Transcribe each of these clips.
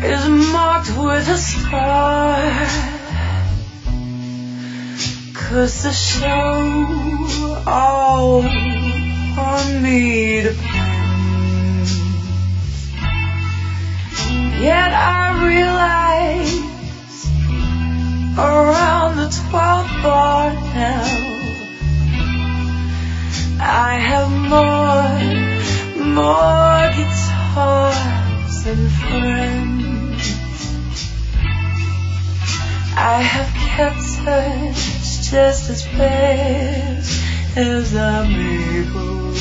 is marked with a star, 'cause the show all on me depends. Yet I realize around the 12th bar now I have more guitars than friends. I have kept touch just as best as I'm able,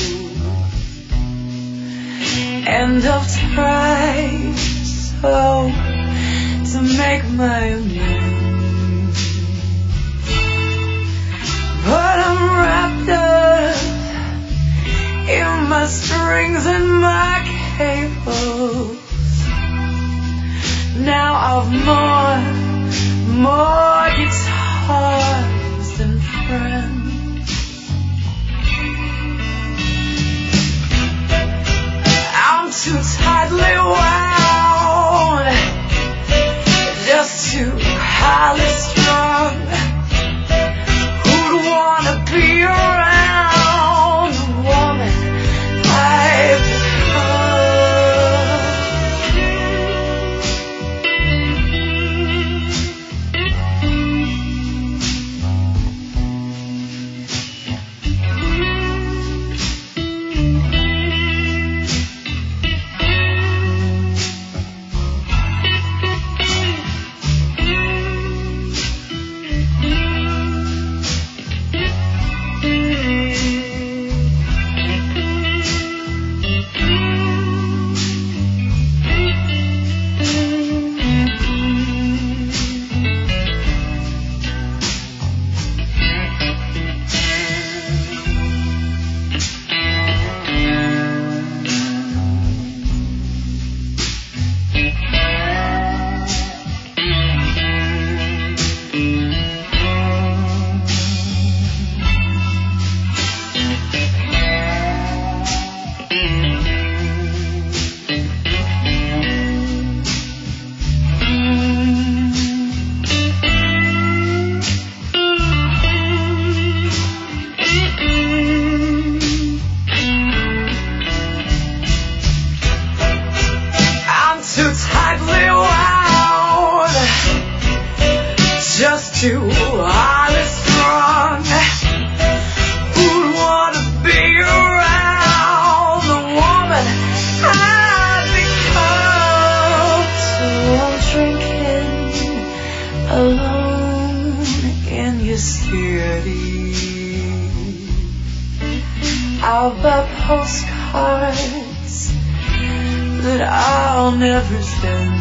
and I've tried so to make my amends, but I'm wrapped up in my strings and my cables. Now I've more guitars than friends. I'm too tightly wound, just too highly strung. Who'd wanna be around the woman I've too highly strung. Who'd wanna be around the woman I've become? So I'm drinking alone in your city. I'll buy postcards that I'll never send,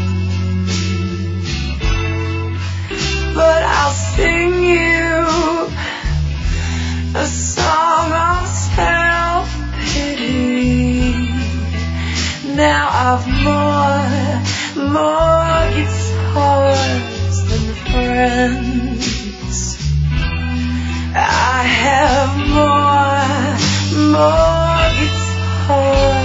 but I'll sing you a song of self-pity. Now I've more guitars than friends. I have more guitars